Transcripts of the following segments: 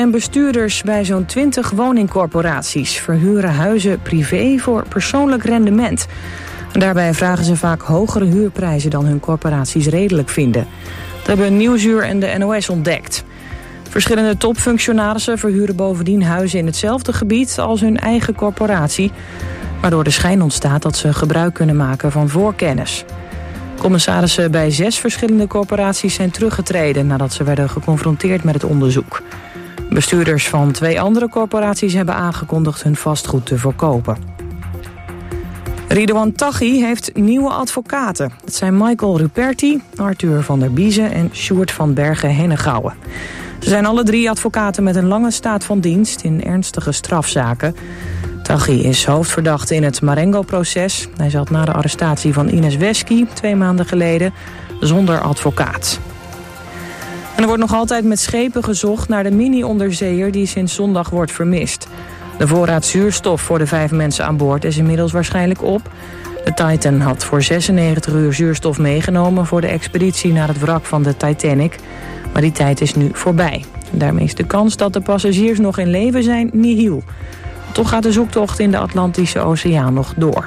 en bestuurders bij zo'n 20 woningcorporaties verhuren huizen privé voor persoonlijk rendement. Daarbij vragen ze vaak hogere huurprijzen dan hun corporaties redelijk vinden. Dat hebben Nieuwsuur en de NOS ontdekt. Verschillende topfunctionarissen verhuren bovendien huizen in hetzelfde gebied als hun eigen corporatie, waardoor de schijn ontstaat dat ze gebruik kunnen maken van voorkennis. Commissarissen bij 6 verschillende corporaties zijn teruggetreden nadat ze werden geconfronteerd met het onderzoek. Bestuurders van 2 andere corporaties hebben aangekondigd hun vastgoed te verkopen. Ridouan Taghi heeft nieuwe advocaten. Dat zijn Michael Ruperti, Arthur van der Biezen en Sjoerd van Bergen-Henegouwen. Ze zijn alle 3 advocaten met een lange staat van dienst in ernstige strafzaken. Taghi is hoofdverdachte in het Marengo-proces. Hij zat na de arrestatie van Ines Wesky 2 maanden geleden zonder advocaat. En er wordt nog altijd met schepen gezocht naar de mini-onderzeeër die sinds zondag wordt vermist. De voorraad zuurstof voor de 5 mensen aan boord is inmiddels waarschijnlijk op. De Titan had voor 96 uur zuurstof meegenomen voor de expeditie naar het wrak van de Titanic. Maar die tijd is nu voorbij. Daarmee is de kans dat de passagiers nog in leven zijn nihil. Toch gaat de zoektocht in de Atlantische Oceaan nog door.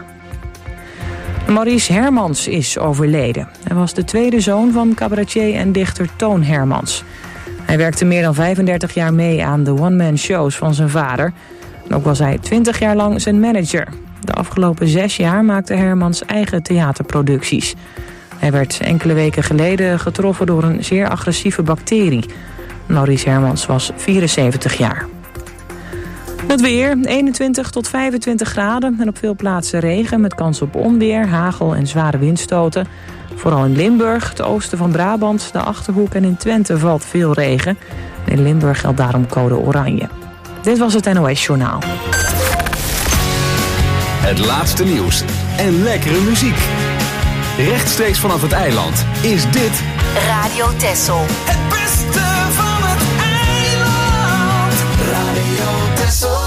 Maurice Hermans is overleden. Hij was de 2e zoon van cabaretier en dichter Toon Hermans. Hij werkte meer dan 35 jaar mee aan de one-man shows van zijn vader. En ook was hij 20 jaar lang zijn manager. De afgelopen 6 jaar maakte Hermans eigen theaterproducties. Hij werd enkele weken geleden getroffen door een zeer agressieve bacterie. Maurice Hermans was 74 jaar. Het weer, 21 tot 25 graden en op veel plaatsen regen met kans op onweer, hagel en zware windstoten. Vooral in Limburg, het oosten van Brabant, de Achterhoek en in Twente valt veel regen. In Limburg geldt daarom code oranje. Dit was het NOS Journaal. Het laatste nieuws en lekkere muziek. Rechtstreeks vanaf het eiland is dit Radio Texel. Het beste van het eiland. Radio Texel.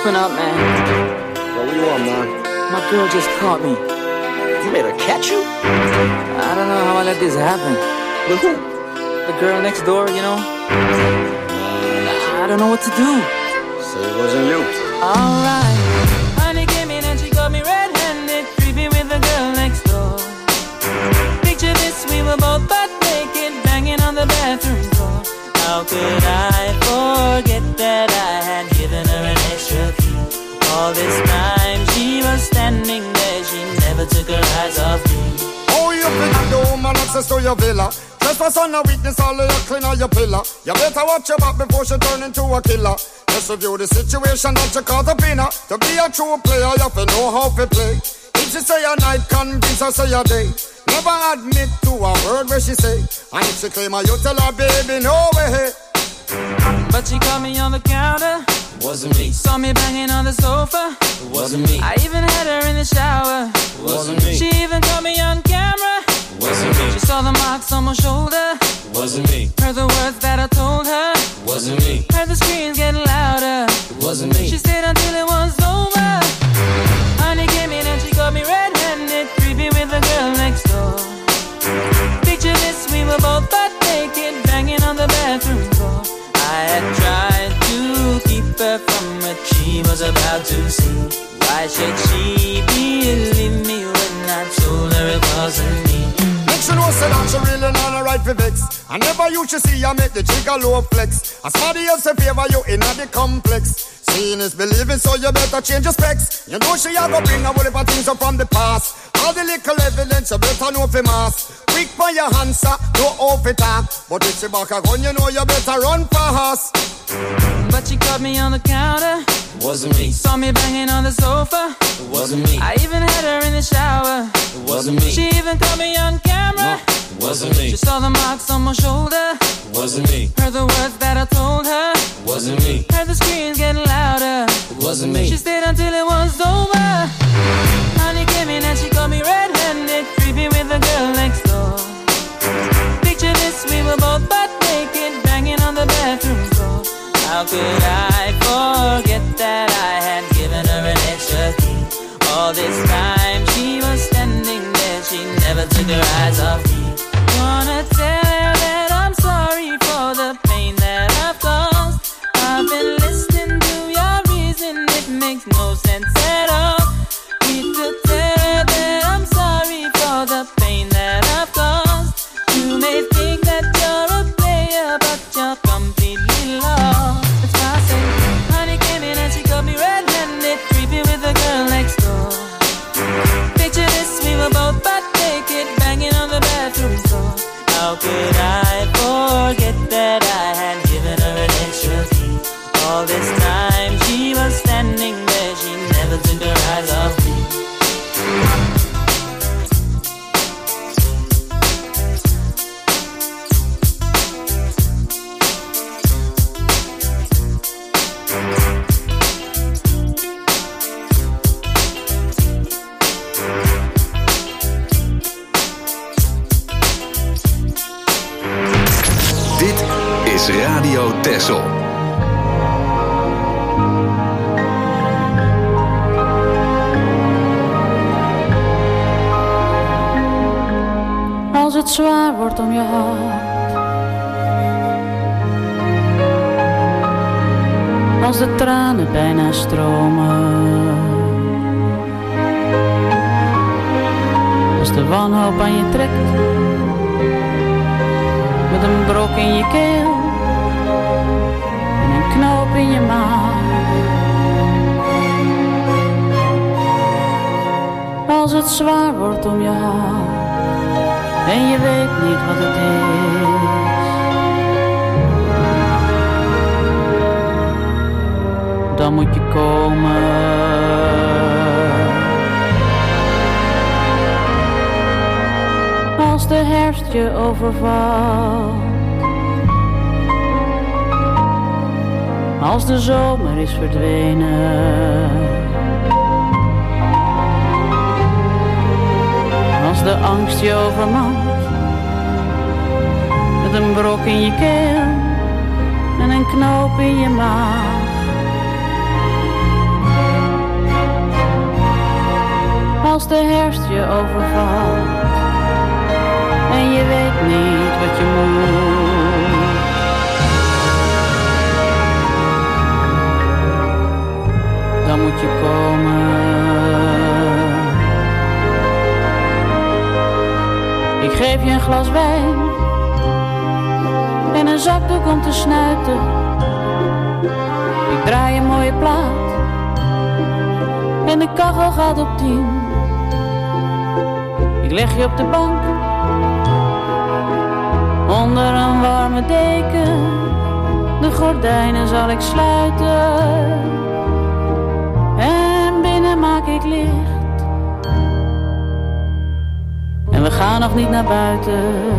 Open up, man. What do you want, man? My girl just caught me. You made her catch you? I don't know how I let this happen. With who? The girl next door, you know? I don't know what to do. So it wasn't you. Alright. Honey came in and she got me red-handed, creepy with the girl next door. Picture this, we were both butt naked, banging on the bathroom door. How could I forget that I had given her an extra key? All this time she was standing there, she never took her eyes off me. Oh, you think the woman access to your villa? Trespass on a witness, all of your clean on your pillar. You better watch your back before she turn into a killer. Just review the situation that you caught up in her. To be a true player, you have to know how to play. If she say a night, convince her say a day. Never admit to a word where she say. And if she claim her, you tell her, baby, no way. But she caught me on the counter. Wasn't me. Saw me banging on the sofa. Wasn't me. I even had her in the shower. Wasn't me. She even caught me on camera. Wasn't me. She saw the marks on my shoulder. Wasn't me. Heard the words that I told her. Wasn't me. Heard the screams getting louder. Wasn't me. She stayed until it was over. Honey came in and she got me red-handed, creepy with the girl next door. Picture this, we were both butt naked, banging on the bathroom floor. I had tried to keep her from what she was about to see. Why should she believe me when I told her it wasn't me? Make sure no say that she really not a right for vex. I never used to see her make the jigger low flex. As somebody else in favor you in the complex. Seeing is believing, so you better change your specs. You know she a go bring a whole heap of things up from the past. All the little evidence you better know for mass. Quick for your answer, no off it talk. But if she back a gun, you know you better run fast. But she caught me on the counter. Wasn't me. Saw me banging on the sofa. It wasn't me. I even had her in the shower. It wasn't me. She even caught me on camera. It wasn't me. She saw the marks on my shoulder. It wasn't me. Heard the words that I told her. It wasn't me. Heard the screams getting louder. It wasn't me. She stayed until it was over. Honey came in and she caught me red-handed, creepy with the girl next door. Picture this, we were both butt naked, banging on the bathroom floor. How could I forget that I had given her an extra key? All this time she was standing there, she never took her eyes off me. Wanna tell her that I'm sorry for the pain that I've caused. I've been listening to your reason, it makes no sense at all. Need to tell her that I'm sorry for the pain that I've caused. You may think that you're a player, but you're completely lost. That's why I say, honey came in and she got me red-handed, creepy with the girl next door. Picture this, we were both butt naked, banging on the bathroom floor. How could I forget that I had given her an extra key? All this time she was standing there, she never took her eyes off me. Dit is Radio Texel. Als het zwaar wordt om je hart, als de tranen bijna stromen, als de wanhoop aan je trekt, met een brok in je keel en een knoop in je maag. Als het zwaar wordt om je hart en je weet niet wat het is, dan moet je komen. Als de herfst je overvalt, als de zomer is verdwenen, als de angst je overmand, met een brok in je keel en een knoop in je maag. als de herfst je overvalt en je weet niet wat je moet. Dan moet je komen. Ik geef je een glas wijn en een zakdoek om te snuiten. Ik draai een mooie plaat en de kachel gaat op 10. Ik leg je op de bank onder een warme deken. De gordijnen zal ik sluiten en binnen maak ik licht. En we gaan nog niet naar buiten.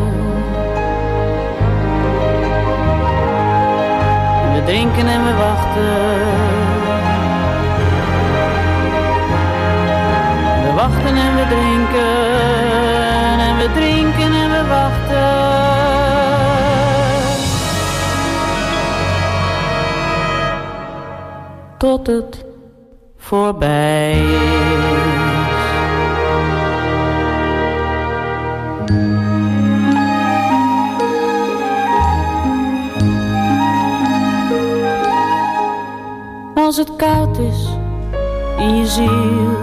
En we drinken en we wachten. We wachten en we drinken. En we drinken en we wachten. Tot het voorbij is. Als het koud is in je ziel,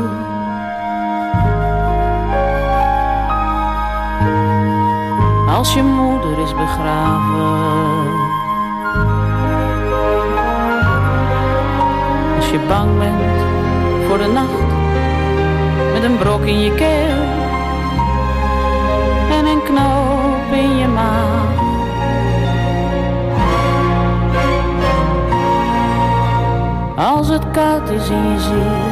als je moeder is begraven, als je bang bent voor de nacht met een brok in je keel en een knoop in je maag. Als het koud is in je ziel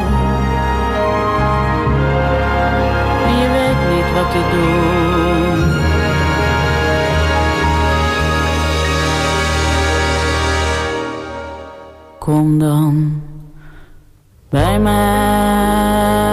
en je weet niet wat te doen, kom dan bij mij.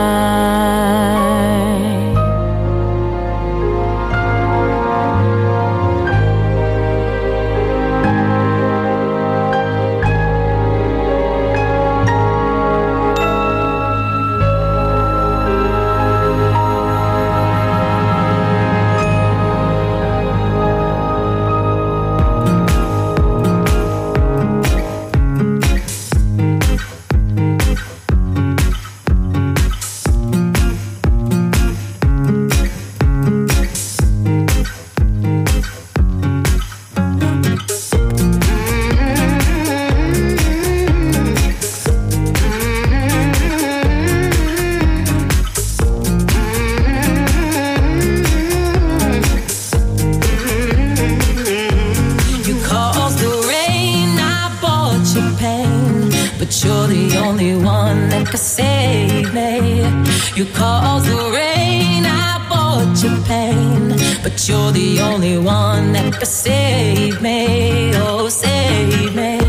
You caused the rain, I bought your pain, but you're the only one that can save me. Oh, save me,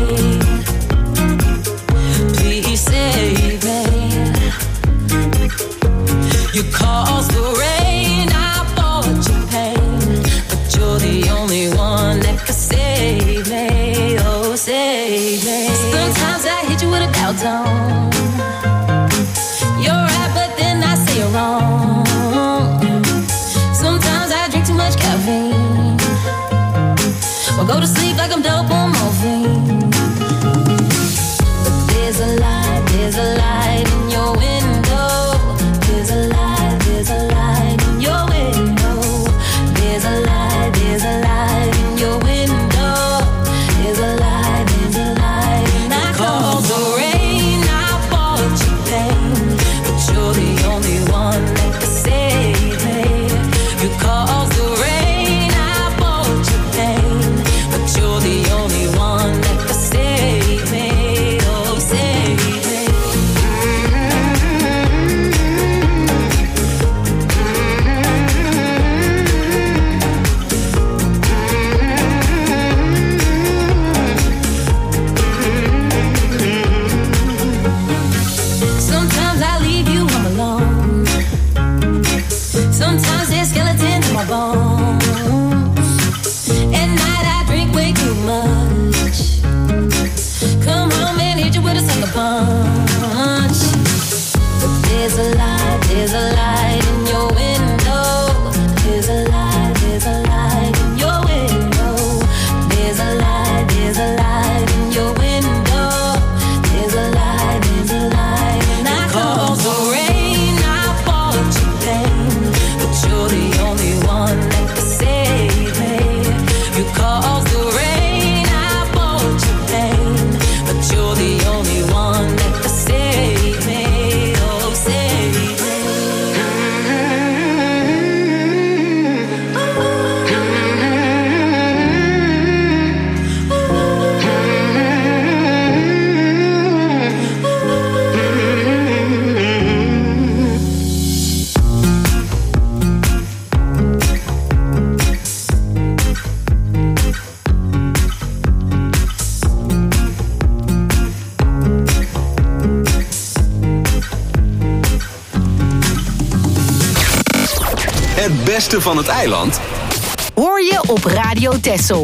please save me. You caused the rain, I bought your pain, but you're the only one that can save me. Oh, save me. Sometimes I hit you with a cow tone. You're wrong. Sometimes I drink too much caffeine, or go to sleep like I'm dope on morphine. But there's a light in your window. There's a light in your window. There's a light in your window. There's a light and I call the rain, I bought you pain, but you're the only one that can save me. You caused the rain, I bought you pain, but you're the only one that can save me. Oh, save me. Sometimes I leave you home alone. Sometimes there's skeletons in my bones. At night I drink way too much. Come home and hit you with a sucker punch. But there's a light Het beste van het eiland hoor je op Radio Texel.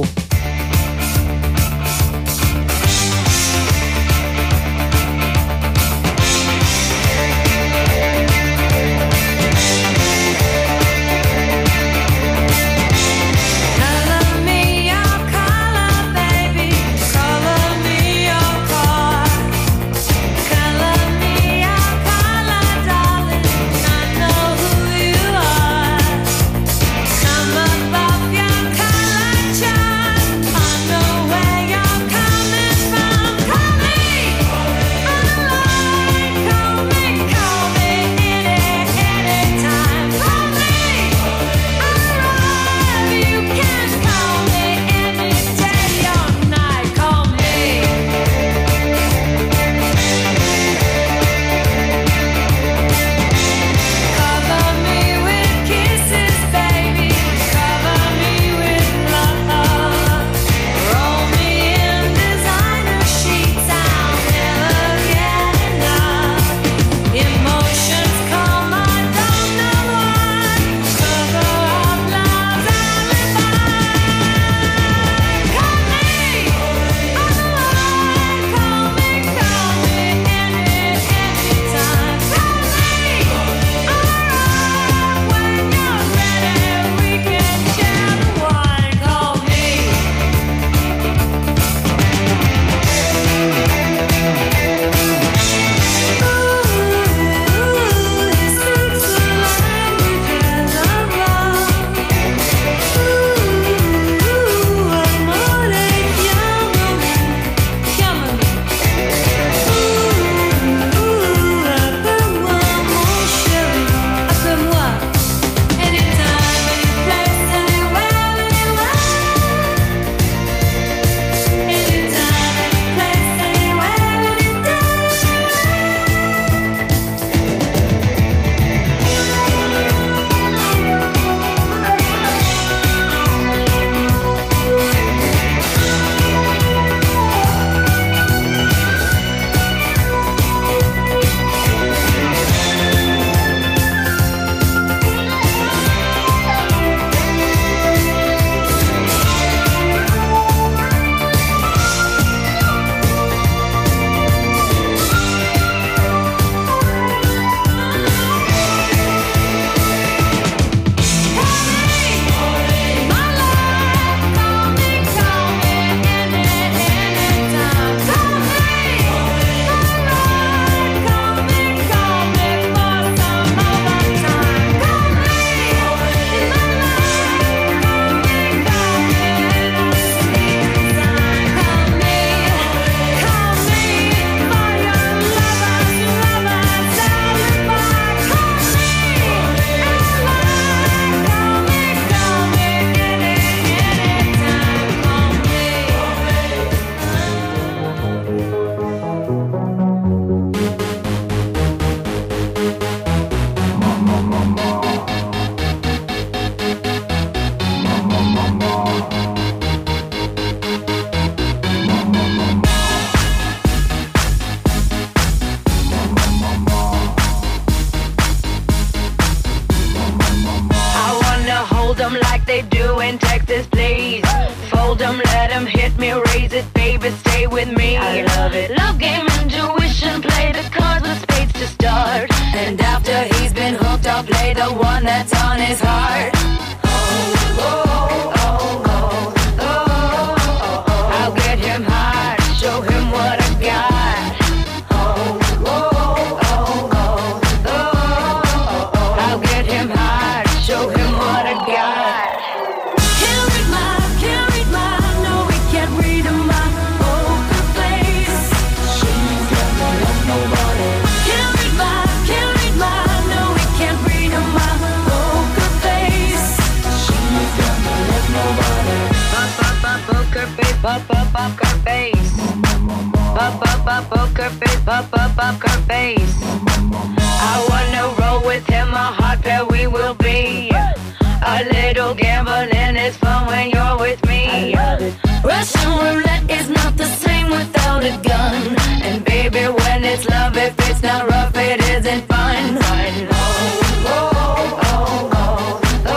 Russian roulette is not the same without a gun. And baby, when it's love, if it's not rough, it isn't fun. Oh, oh, oh, oh, oh.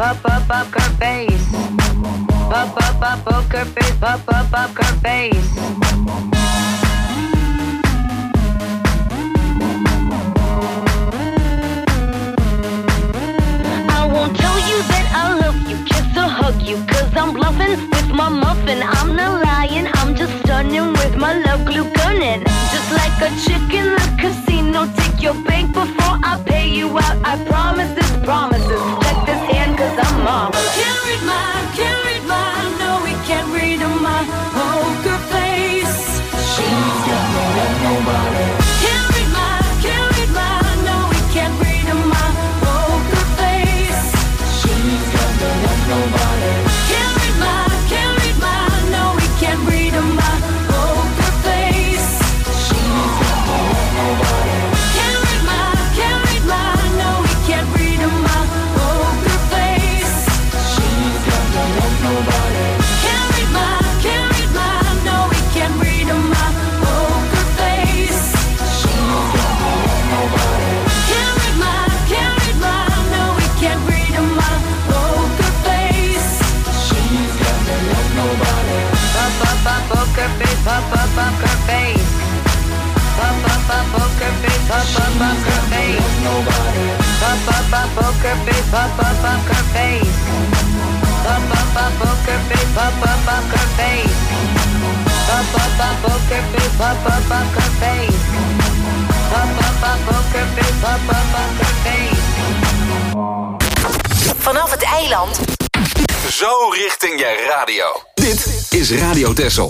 pop up poker face. Pop up poker face, pop up poker face. I won't tell you that I love you, kiss or hug you, 'cause I'm bluffing with my muffin. I'm not lying, I'm just stunning with my love glue gunning. Just like a chick in the casino, take your bank before I pay you out. I promise this promises. Check this hand 'cause I'm marvelous. Can't read mine, no, we can't read my poker face. She's got me like nobody. Can't read mine, no, we can't read my poker face. She's got me like nobody. Can't read mine, no, we can't read my poker face. She's got me like nobody. Can't read mine, no, we can't read my poker face. She's got me like nobody. Can't read mine, no, we can't read my poker face. She's got me like nobody. Can't read mine, no, we can't read my poker face. She's got me like nobody. Pop up poker face, pop up poker face. Pop up poker face, pop up poker face. Nobody. Pop up poker face, pop up poker face. Pop up poker face, pop up poker face. Pop up poker face, pop up poker face. Pop up poker face, pop up poker face. Vanaf het eiland. Zo richting je radio. Dit is Radio Texel.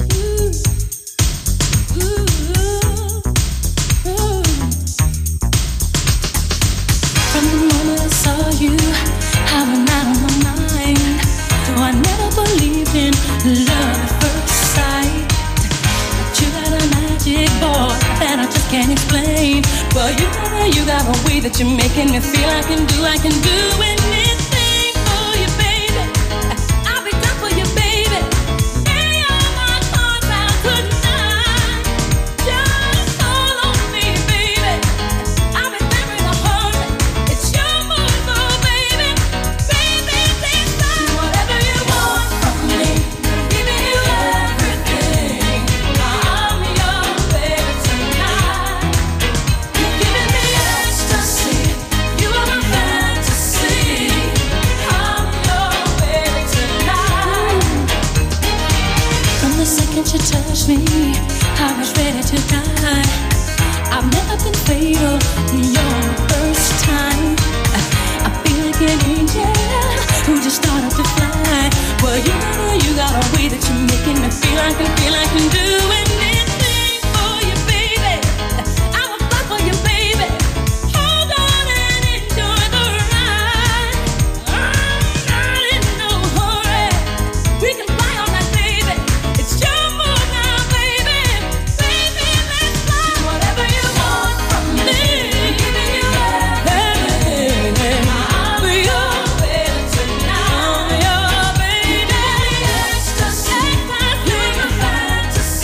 From the moment I saw you, I went out of my mind. Though I never believed in love at first sight. But you got a magic, boy, that I just can't explain. Well, you got a way that you're making me feel I can do anything for you, baby. I'll be down for you, baby. Any of my cards out tonight. Just call on me, baby. I'll be there in a hurry. It's your move, oh, baby. Baby, please do whatever you want from me. Giving you everything. I'm your baby tonight. You're giving me ecstasy. You are my fantasy. I'm your baby tonight. From the second you touched me, I was ready to die. I've never been fatal. You're the first time. I feel like an angel who just started to fly. Well, you got a way that you're making me feel I can do anything for you, baby. I will fly for you, baby. Hold on and enjoy the ride. I'm not in no hurry. We can fly all night, baby. It's your move now, baby. Baby, let's fly. Whatever you want from me. Giving you everything. I'm your baby tonight. I'm your baby. Ecstasy. You're my fantasy.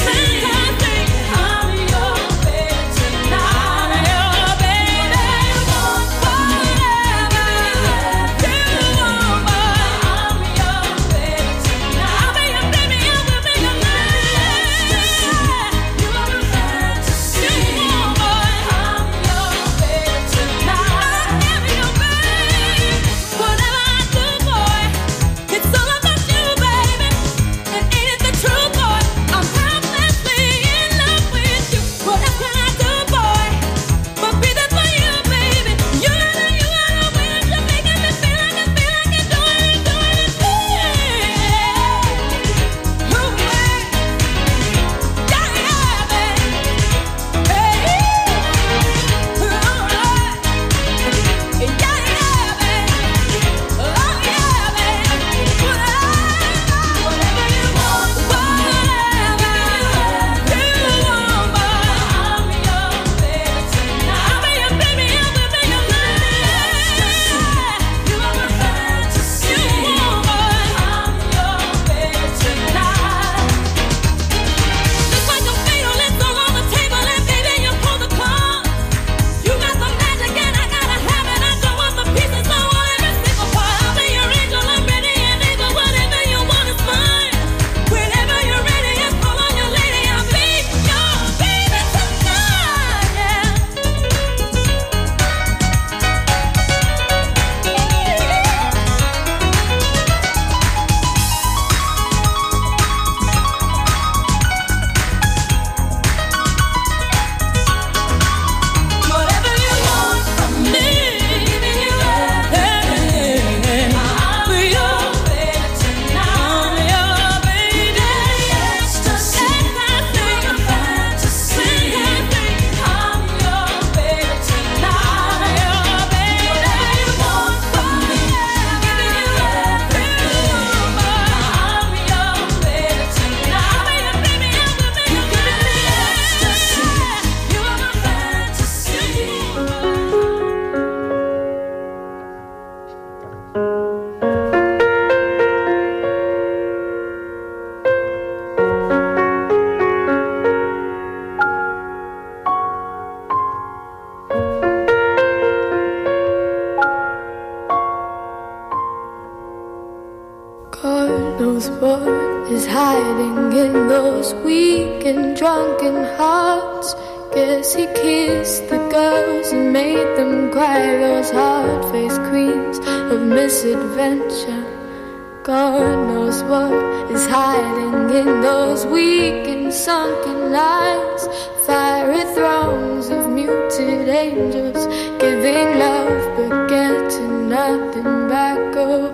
what is hiding in those weak and drunken hearts. Guess he kissed the girls and made them cry, those hard-faced queens of misadventure. God knows what is hiding in those weak and sunken lines. Fiery throngs of muted angels giving love but getting nothing back. Oh,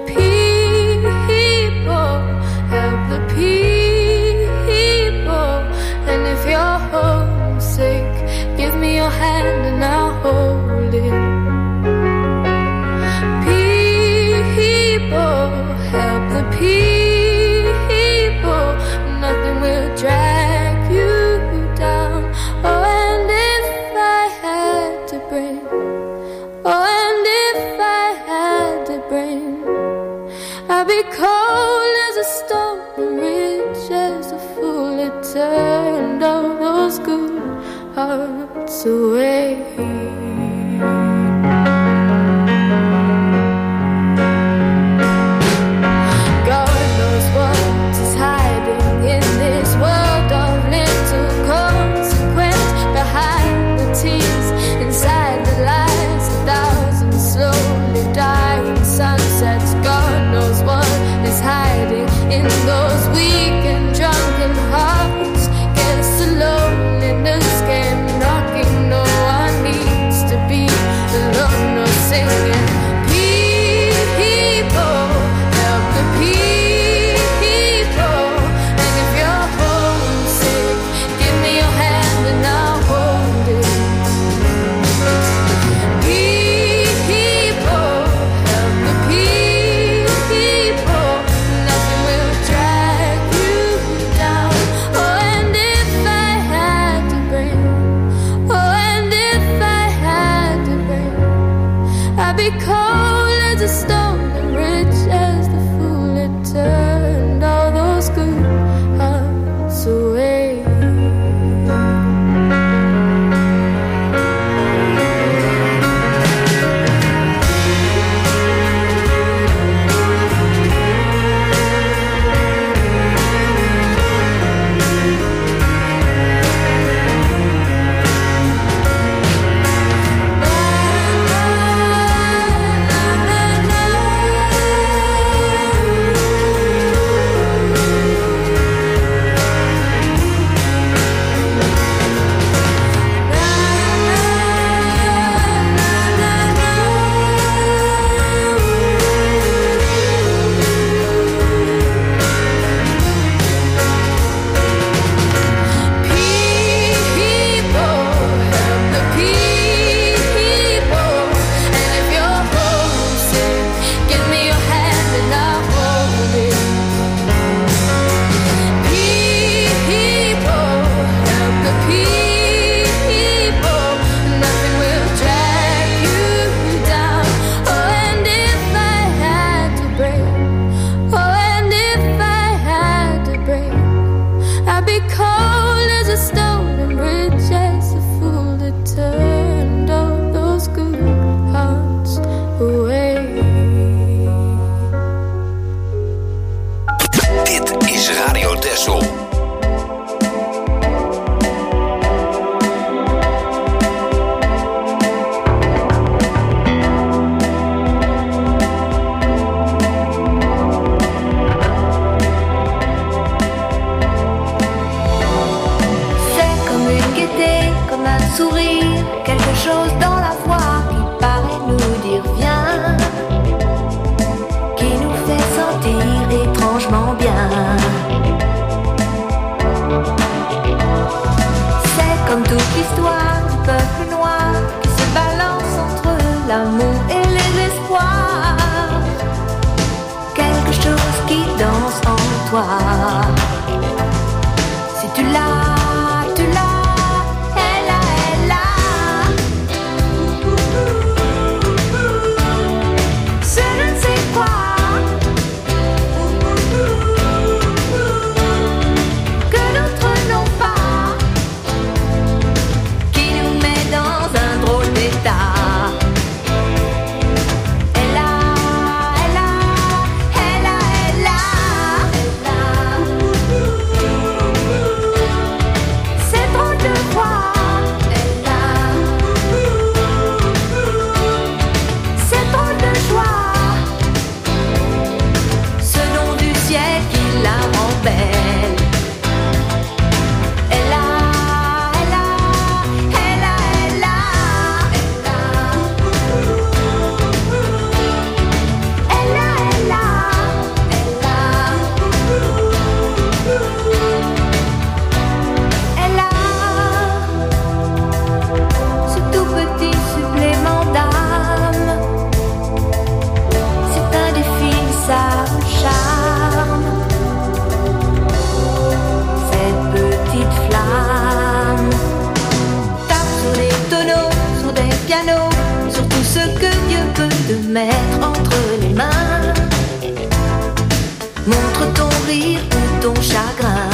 people, help the people. And if you're homesick, give me your hand and I'll hold it. People, help the people. Nothing will drag you down. Oh, and if I had to bring, oh, and if I had to bring, I'd be cold as a stone and rich as a fool. It turned all those good hearts away. Sunsets, God knows what is hiding in those weak and drunken hearts. Guess the loneliness came knocking. No one needs to be alone or singing. People, help the people. And if you're homesick, give me your hand and I'll hold it. Cold as a stone and rich as the fool. It turned all those good hearts away. Si tu l'as, tu l'as, elle a, elle a. Ce je ne sais quoi que d'autres n'ont pas, qui nous met dans un drôle d'état. Elle a, elle a, elle a, elle a. tout ce que Dieu peut te mettre entre les mains. Montre ton rire ou ton chagrin.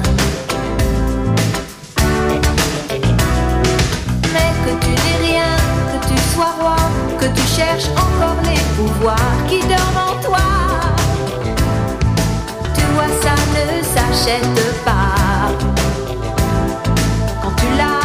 Mais que tu n'aies rien, que tu sois roi, que tu cherches encore les pouvoirs qui dorment en toi. Tu vois, ça ne s'achète pas. Quand tu l'as,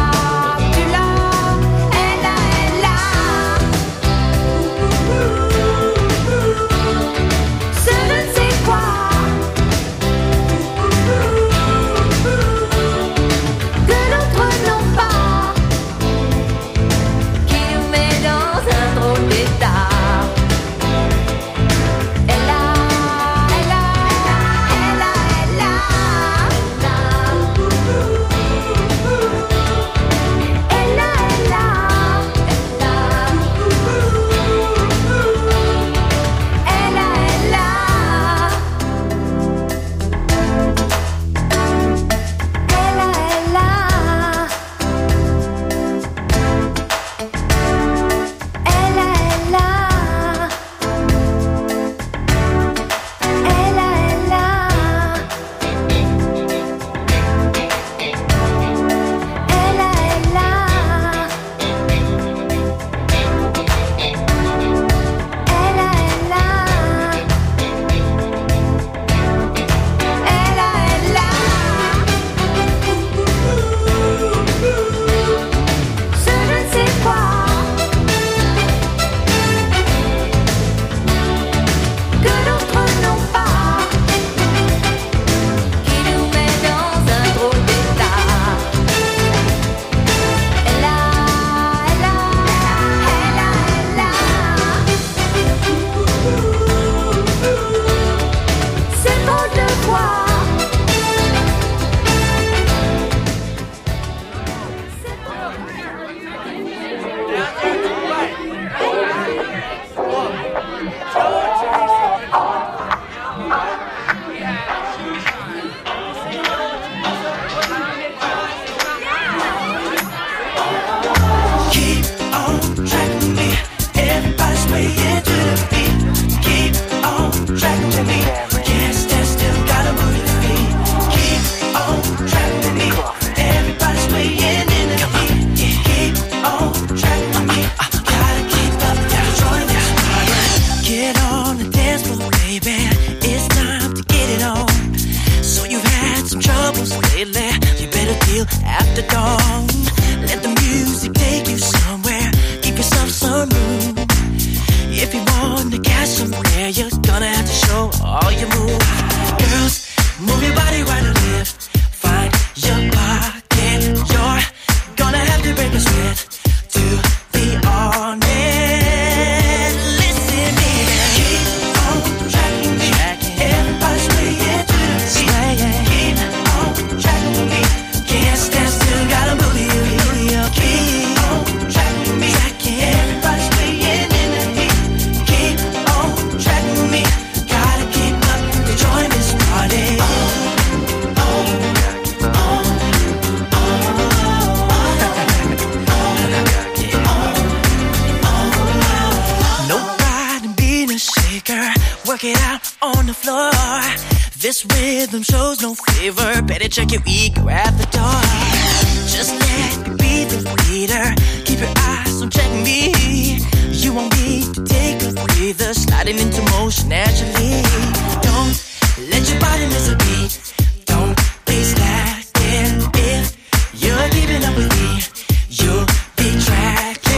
check your ego at the door. Just let me be the leader. Keep your eyes on checking me. You won't need to take a breather. Sliding into motion naturally. Don't let your body miss a beat. Don't be slacking. If you're keeping up with me, you'll be tracking.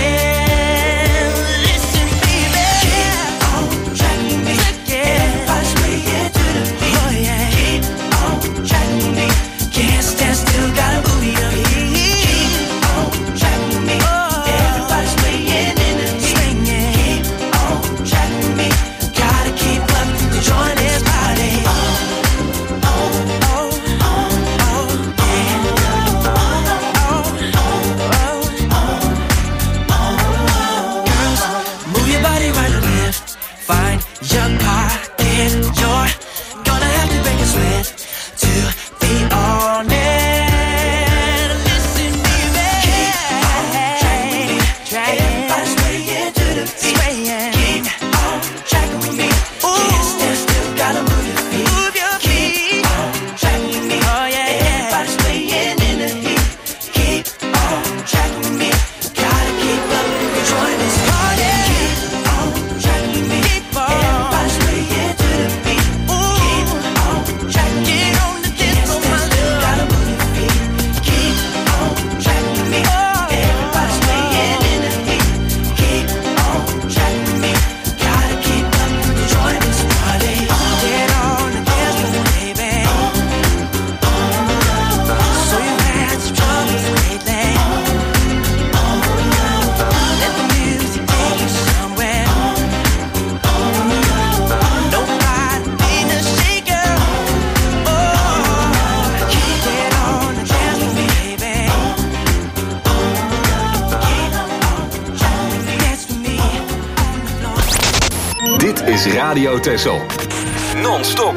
Listen, baby, keep on tracking me. Everybody's swaying to the beat. Oh yeah, keep on tracking me. Can't stand still, gotta move your feet. Keep on tracking me. Everybody's swaying in the beat. Keep on tracking me. Gotta keep up. the beat. Keep on tracking with me. Can't stand still, gotta move your feet. Move your feet. Keep on tracking with me. Oh yeah, everybody's swaying in the heat. Keep on tracking with me. Gotta keep up and join this party. Keep on tracking with me. Everybody's swaying to the beat. Keep on tracking with me. Get on the dance floor, my love. Gotta move your feet. Keep on tracking with me. Everybody's swaying in the heat. Keep on tracking with me. Gotta keep up and join this party. Get on the dance floor, baby. So you had some troubles lately. Let the music take you somewhere. Nobody ain't a shaker. Oh, get on the dance floor, baby. Dance with me on the floor. Dit is Radio Texel. Non-stop.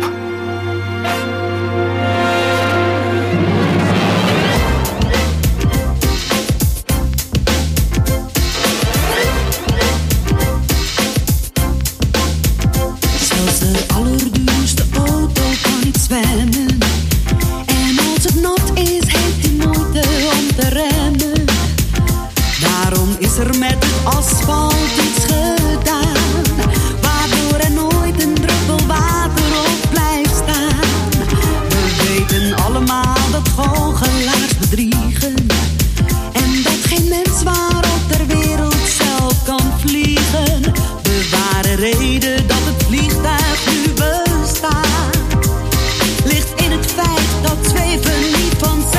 Zelfs de allerduurste auto kan niet zwemmen. En als het nat is, heeft hij moeite om te remmen. Daarom is er met het asfalt iets gedaan, waardoor er nooit een druppel water op blijft staan. We weten allemaal dat goochelaars bedriegen en dat geen mens waarop ter wereld zelf kan vliegen. De ware reden dat het vliegtuig nu bestaat ligt in het feit dat zweven niet vanzelf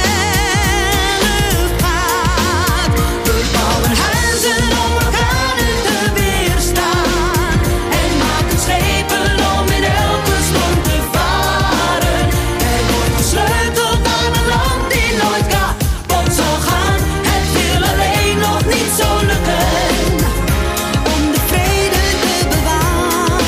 gaat. We bouwen huizen om orkanen te weerstaan en maken schepen om in elke storm te varen. Er wordt gesleuteld aan een land die nooit kapot zal gaan. Het wil alleen nog niet zo lukken om de vrede te bewaren.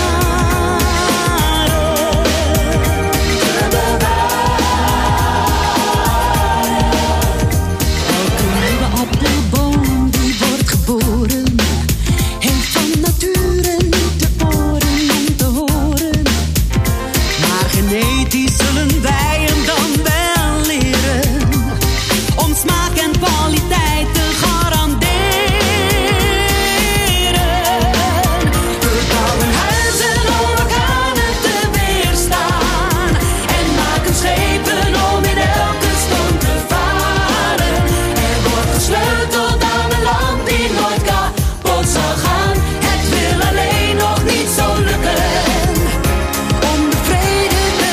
Elke nieuwe appelboom die wordt geboren heeft van nature niet de oren om te horen. Maar genetisch zullen wij hem dan wel leren om smaak en kwaliteit te garanderen. We bouwen huizen om orkanen te weerstaan en maken schepen om in elke storm te varen. Er wordt gesleuteld aan een land die nooit kapot zal gaan. Het wil alleen nog niet zo lukken om de vrede te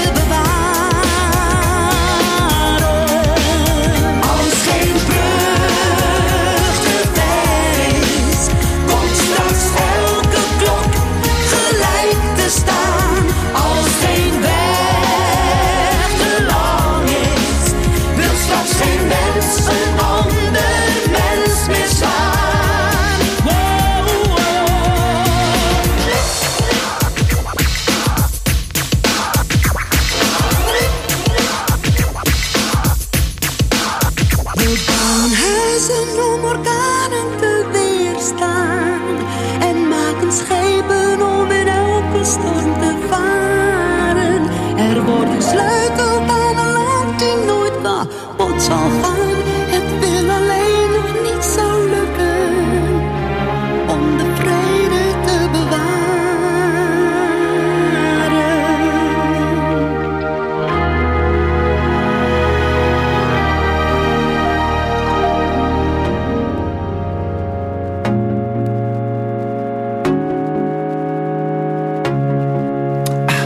bewaren. Als geen brug te ver is, komt straks elke klok gelijk te staan. Als geen weg te lang is, wil straks geen mens een ander mens meer slaan. Wow, We bouwen huizen om orkanen te weerstaan en maken schepen om in elke storm te varen. Er wordt gesleuteld aan een land die nooit kapot zal gaan. Het wil alleen nog niet zo lukken om de vrede te bewaren.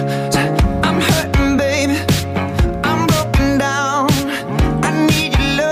I'm hurting, baby. I'm broken down. I need your love.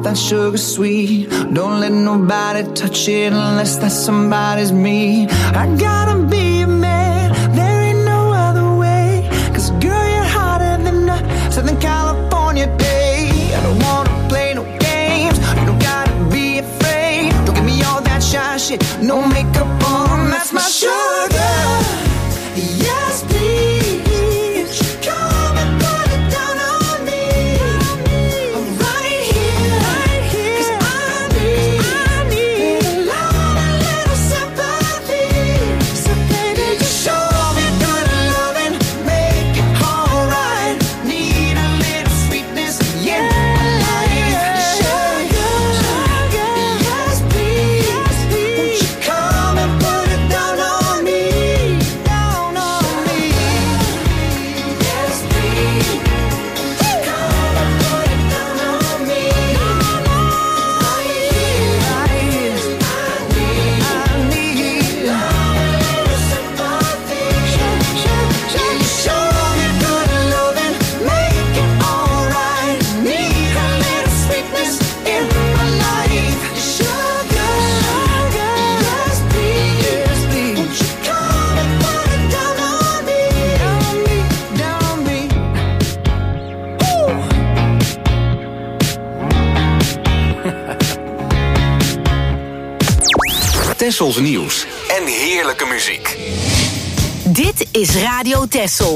that sugar sweet. Don't let nobody touch it unless that somebody's me. I gotta be a man, there ain't no other way. Cause girl, you're hotter than a Southern California day. I don't wanna play no games, you don't gotta be afraid. Don't give me all that shy shit, no makeup on, that's my sugar. Yes, please. Tessels nieuws en heerlijke muziek. Dit is Radio Tessel.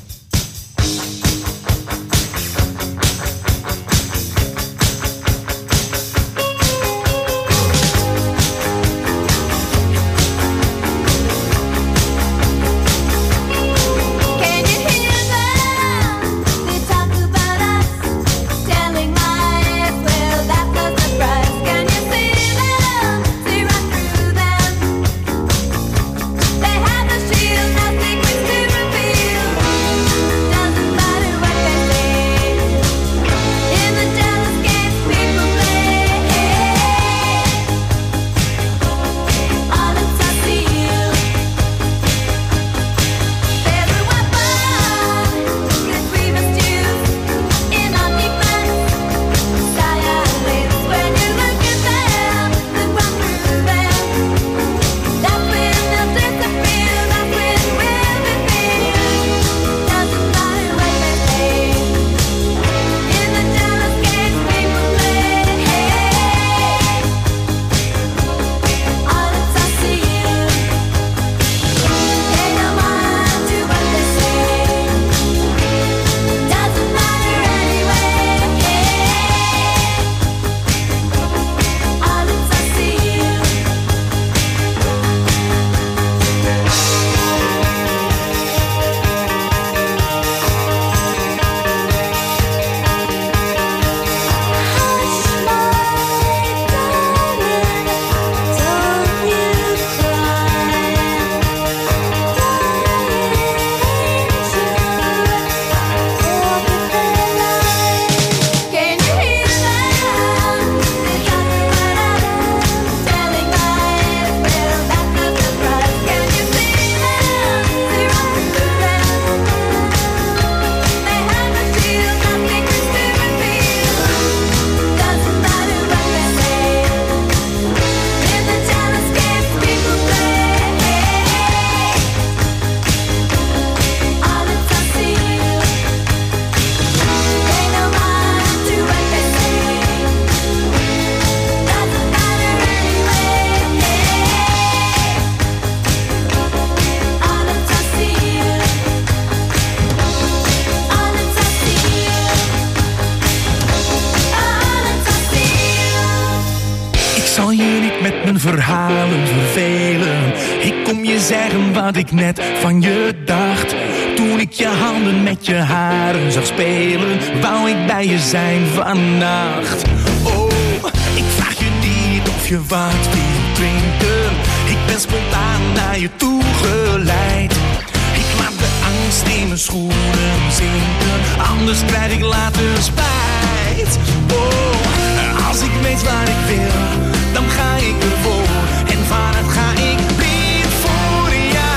Verhalen vervelen. Ik kom je zeggen wat ik net van je dacht. Toen ik je handen met je haren zag spelen, wou ik bij je zijn vannacht. Oh, ik vraag je niet of je wat wil drinken. Ik ben spontaan naar je toe geleid. Ik laat de angst in mijn schoenen zinken, anders krijg ik later spijt. Oh, als ik weet waar ik wil, dan ga ik ervoor. En vanuit ga ik blind voor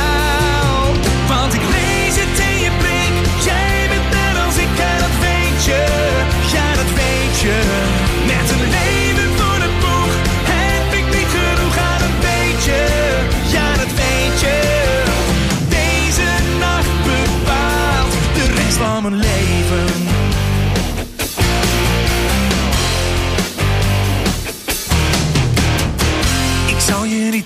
jou. Want ik lees het in je blik. Jij bent net als ik, en dat weet je. Ja, dat weet je. Met een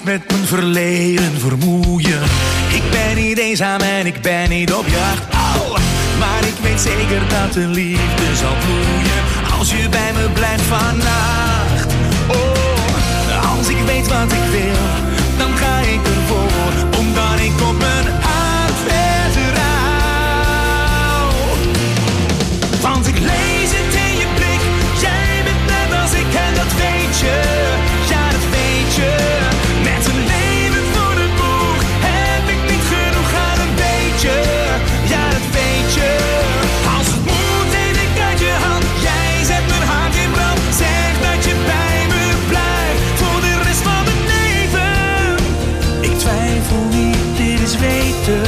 niet met mijn verleden vermoeien. Ik ben niet eenzaam en ik ben niet op jacht. Oh, maar ik weet zeker dat de liefde zal bloeien als je bij me blijft vannacht. Oh, als ik weet wat ik wil, dan ga ik ervoor, omdat ik op mijn hart vertrouw. Want ik lees het in je blik, jij bent net als ik en dat weet je. Ja, dat weet je. Met een leven voor de boeg heb ik niet genoeg aan een beetje. Ja, dat weet je. Als het moet, neem ik uit je hand. Jij zet mijn hart in brand. Zeg dat je bij me blijft voor de rest van mijn leven. Ik twijfel niet, dit is weten.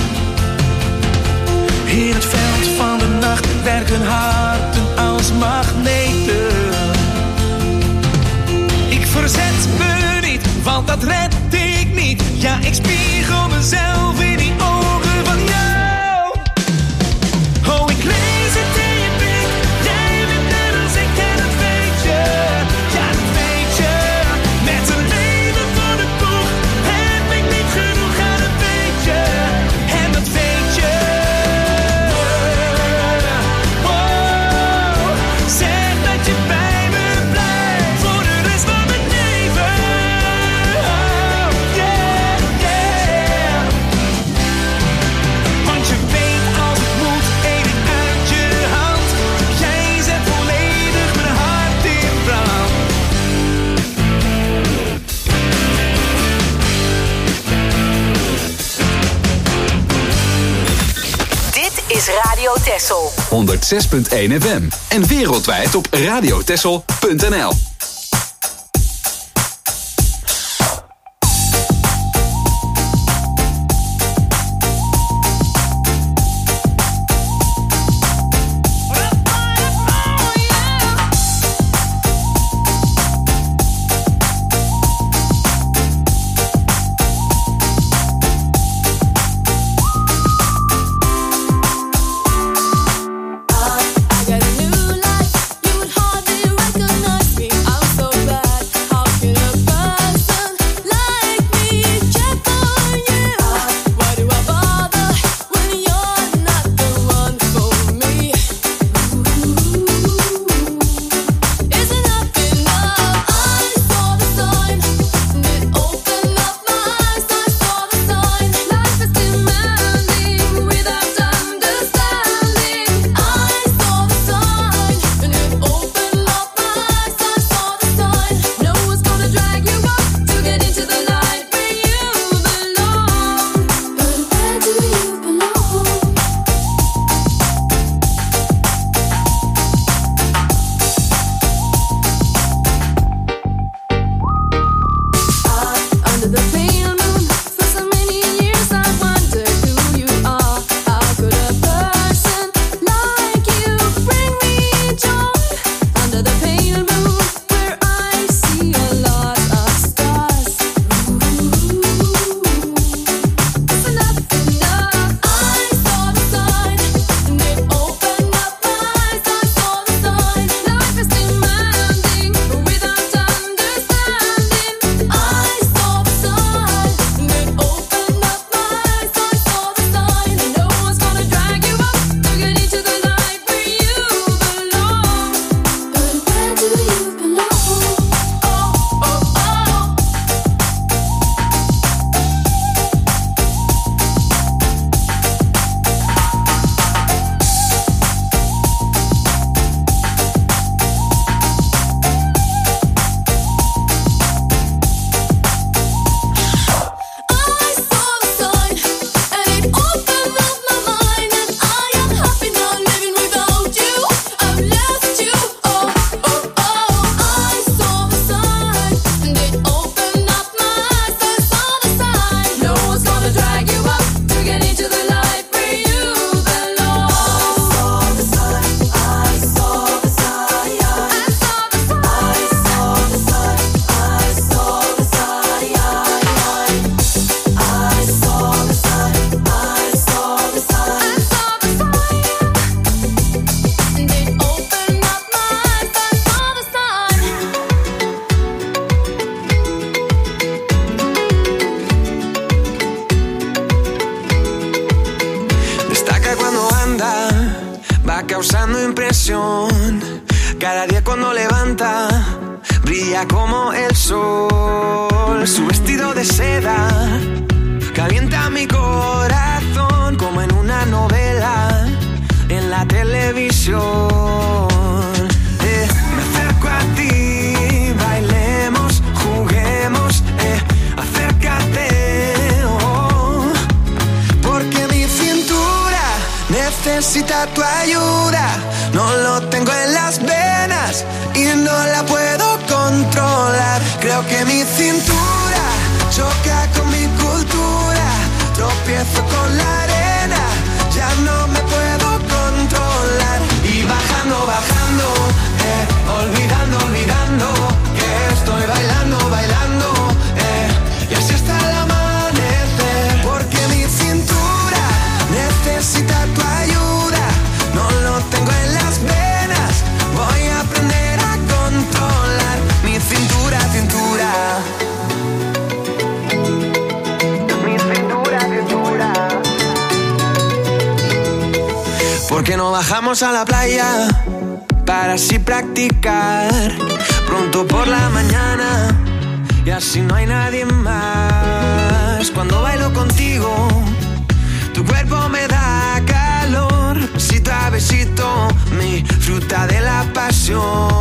In het veld van de nacht werken harten als magneten. Ik verzet me niet, want dat red ik niet. Ja, ik spiegel mezelf in die ogen van jou. Oh, ik lees het in je blik. Jij bent net als ik en dat weet je. Ja, dat weet je. Met een leven voor de boeg heb ik niet genoeg aan een beetje. En dat weet je. Oh, zeg dat je bij me blijft voor de rest van mijn leven. Oh, yeah, yeah. Want je weet als het moet, eet ik uit je hand. Jij zet volledig mijn hart in brand. Dit is Radio Texel. 106.1 FM en wereldwijd op radiotexel.nl. I got a new life, you would hardly recognize me. Cada día cuando levanta, brilla como el sol. Su vestido de seda calienta mi corazón como en una novela en la televisión. Me acerco a ti, bailemos, juguemos, acércate, porque mi cintura necesita tu ayuda. No lo tengo en las venas y no la puedo controlar. Creo que mi cintura choca con mi cultura. Tropiezo con la arena, ya no me puedo controlar. Y bajando, bajando, olvidando, olvidando que estoy bailando, bailando, y así hasta el amanecer. Porque mi cintura necesita tu ayuda. No lo tengo en las venas, voy a aprender a controlar mi cintura, cintura. Mi cintura, cintura. ¿Por qué no bajamos a la playa para así practicar pronto por la mañana? Y así no hay nadie más. Cuando bailo contigo, tu cuerpo me da calor. Besito a besito, mi fruta de la pasión.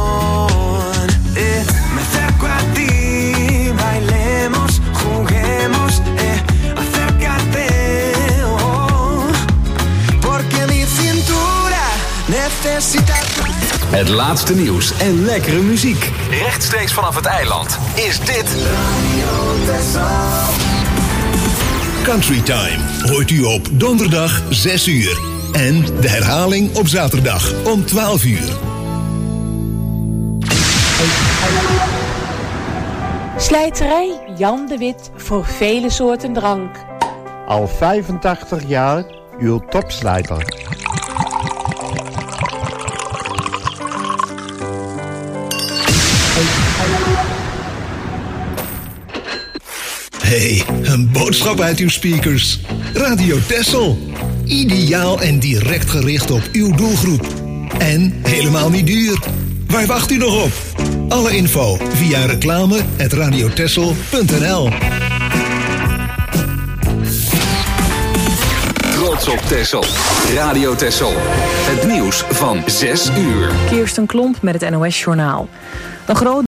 Me acerco a ti, bailemos, juguemos, acércate, porque mi cintura necesita. Het laatste nieuws en lekkere muziek. Rechtstreeks vanaf het eiland is dit Country Time hoort u op donderdag 6 uur. En de herhaling op zaterdag om 12 uur. Slijterij Jan de Wit voor vele soorten drank. Al 85 jaar uw topslijter. Hey, een boodschap uit uw speakers. Radio Texel. Ideaal en direct gericht op uw doelgroep. En helemaal niet duur. Waar wacht u nog op? Alle info via reclame@radiotexel.nl. Trots op Texel. Radio Texel. Het nieuws van 6 uur. Kirsten Klomp met het NOS Journaal. Een groot